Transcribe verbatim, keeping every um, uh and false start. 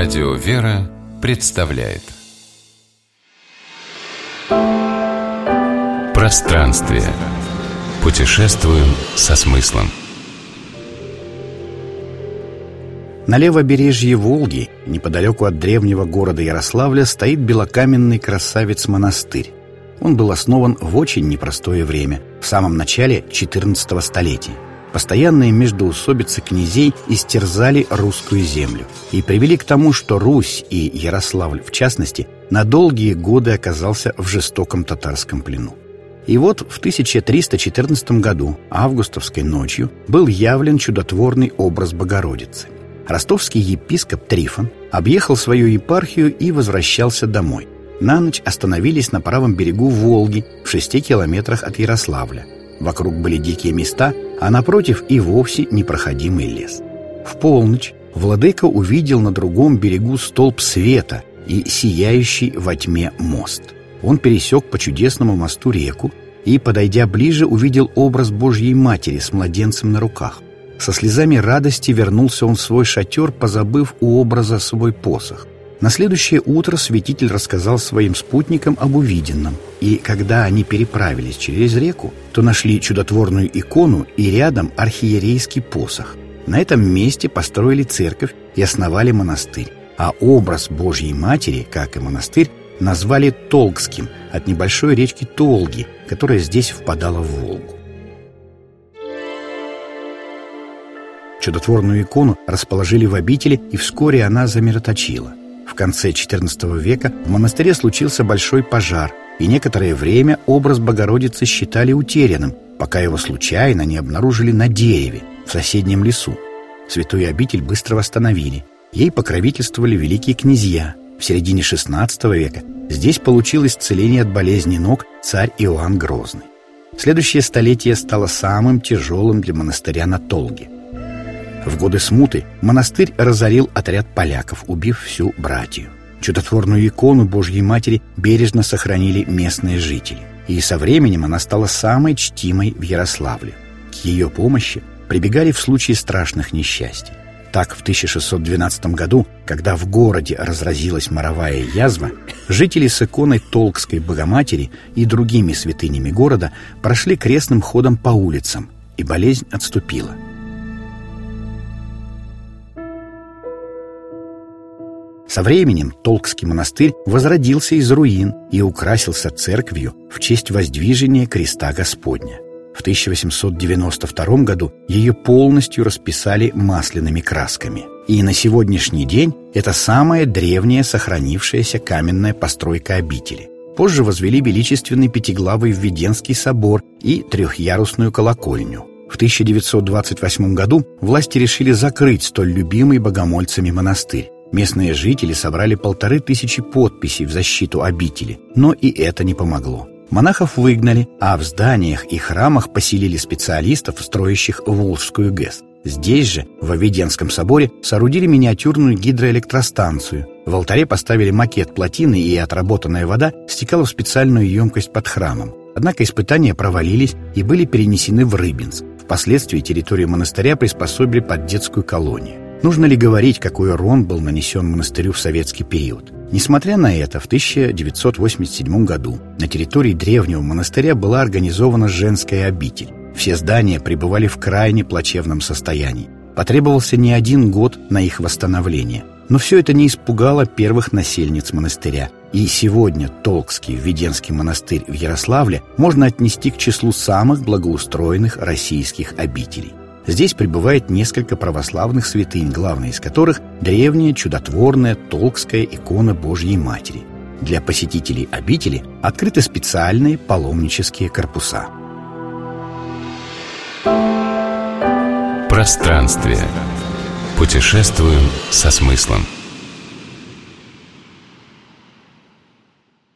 Радио «Вера» представляет Пространствие. Путешествуем со смыслом. На левобережье Волги, неподалеку от древнего города Ярославля, стоит белокаменный красавец-монастырь. Он был основан в очень непростое время, в самом начале четырнадцатого столетия. Постоянные междоусобицы князей истерзали русскую землю и привели к тому, что Русь и Ярославль, в частности, на долгие годы оказался в жестоком татарском плену. И вот в тысяча триста четырнадцатом году, августовской ночью, был явлен чудотворный образ Богородицы. Ростовский епископ Трифон объехал свою епархию и возвращался домой. На ночь остановились на правом берегу Волги, в шести километрах от Ярославля. Вокруг были дикие места, а напротив и вовсе непроходимый лес. В полночь владыка увидел на другом берегу столб света и сияющий во тьме мост. Он пересек по чудесному мосту реку и, подойдя ближе, увидел образ Божьей Матери с младенцем на руках. Со слезами радости вернулся он в свой шатер, позабыв у образа свой посох. На следующее утро святитель рассказал своим спутникам об увиденном, и когда они переправились через реку, то нашли чудотворную икону и рядом архиерейский посох. На этом месте построили церковь и основали монастырь, а образ Божьей Матери, как и монастырь, назвали Толгским от небольшой речки Толги, которая здесь впадала в Волгу. Чудотворную икону расположили в обители, и вскоре она замироточила. В конце четырнадцатого века в монастыре случился большой пожар, и некоторое время образ Богородицы считали утерянным, пока его случайно не обнаружили на дереве в соседнем лесу. Святую обитель быстро восстановили. Ей покровительствовали великие князья. В середине шестнадцатого века здесь получил исцеление от болезни ног царь Иоанн Грозный. Следующее столетие стало самым тяжелым для монастыря на Толге. В годы смуты монастырь разорил отряд поляков, убив всю братью. Чудотворную икону Божьей Матери бережно сохранили местные жители, и со временем она стала самой чтимой в Ярославле. К ее помощи прибегали в случае страшных несчастий. Так, в тысяча шестьсот двенадцатом году, когда в городе разразилась моровая язва, жители с иконой Толгской Богоматери и другими святынями города прошли крестным ходом по улицам, и болезнь отступила. Со временем Толгский монастырь возродился из руин и украсился церковью в честь воздвижения креста Господня. В тысяча восемьсот девяносто втором году ее полностью расписали масляными красками. И на сегодняшний день это самая древняя сохранившаяся каменная постройка обители. Позже возвели величественный пятиглавый Введенский собор и трехъярусную колокольню. В тысяча девятьсот двадцать восьмом году власти решили закрыть столь любимый богомольцами монастырь. Местные жители собрали полторы тысячи подписей в защиту обители, но и это не помогло. Монахов выгнали, а в зданиях и храмах поселили специалистов, строящих Волжскую ГЭС. Здесь же, в Введенском соборе, соорудили миниатюрную гидроэлектростанцию. В алтаре поставили макет плотины, и отработанная вода стекала в специальную емкость под храмом. Однако испытания провалились и были перенесены в Рыбинск. Впоследствии территорию монастыря приспособили под детскую колонию. Нужно ли говорить, какой урон был нанесен монастырю в советский период? Несмотря на это, в тысяча девятьсот восемьдесят седьмом году на территории древнего монастыря была организована женская обитель. Все здания пребывали в крайне плачевном состоянии. Потребовался не один год на их восстановление. Но все это не испугало первых насельниц монастыря. И сегодня Толгский Введенский монастырь в Ярославле можно отнести к числу самых благоустроенных российских обителей. Здесь пребывает несколько православных святынь, главная из которых – древняя чудотворная Толгская икона Божьей Матери. Для посетителей обители открыты специальные паломнические корпуса. Пространствие. Путешествуем со смыслом.